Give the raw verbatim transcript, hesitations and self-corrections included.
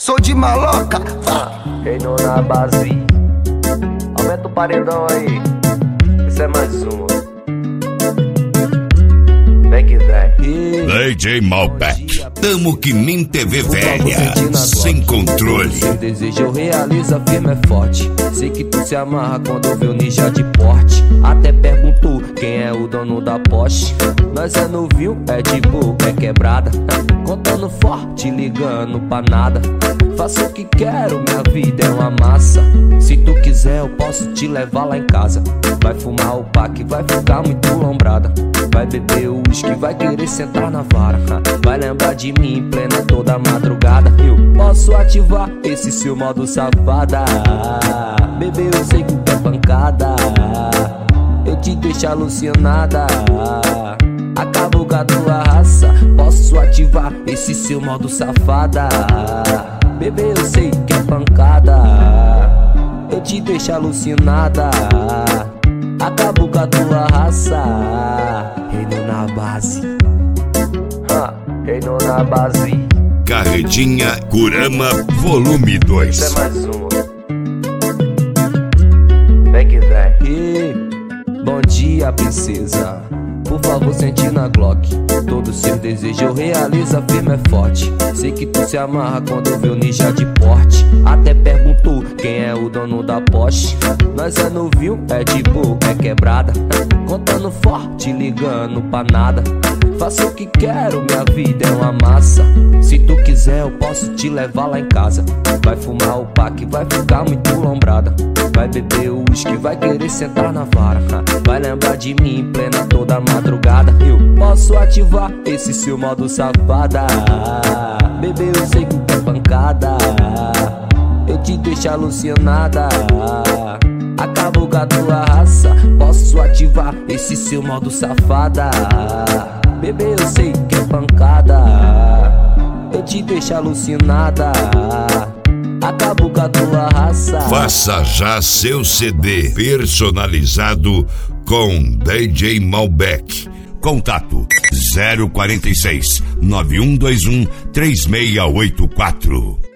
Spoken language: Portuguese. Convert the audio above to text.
Sou de maloca. Reinou na base. Aumenta o paredão aí. Isso é mais uma. Vem que vem. D J Malbec. Tamo que nem T V velha. Sem controle. Seu desejo eu realizo, firme é forte. Sei que tu se amarra quando vê o ninja de porte. Até perguntou quem é o dono da Porsche. Nós é novinho, é de boa, é quebrada. Contando forte, ligando pra nada. Faço o que quero, minha vida é uma massa. Se tu quiser eu posso te levar lá em casa. Vai fumar o pack, vai ficar muito lombrada. Vai beber o uísque, vai querer sentar na vara. Vai lembrar de mim em plena toda madrugada. Eu posso ativar esse seu modo safada. Bebê, eu sei que é pancada. Eu te deixo alucinada. Acabo com a tua raça. Posso ativar esse seu modo safada. Bebê, eu sei que é pancada. Eu te deixo alucinada. Acabo com a tua raça. Reinou na base. Ha, reinou na base. Carretinha Kurama Volume dois. Isso é mais uma. Vem que vem. E, bom dia, princesa. Por favor, sente na Glock. Todo seu desejo eu realizo, firme é forte. Sei que tu se amarra quando vê o ninja de porte. Até perguntou quem é o dono da Porsche. Nós é novinho, é de boa, é quebrada. Contando forte, ligando pra nada. Faço o que quero, minha vida é uma massa. Se tu quiser eu posso te levar lá em casa. Vai fumar o pack, vai ficar muito lombrada. Vai beber o uísque, vai querer sentar na vara. Vai lembrar de mim em plena toda madrugada. Eu posso ativar esse seu modo safada. Bebê, eu sei que é pancada. Eu te deixo alucinada. Acabo com a tua raça. Posso ativar esse seu modo safada. Bebê, eu sei que é pancada. Eu te deixo alucinada. Acabo com a tua raça. Faça já seu C D personalizado com D J Malbec. Contato zero quarenta e seis, nove um dois um, três seis oito quatro.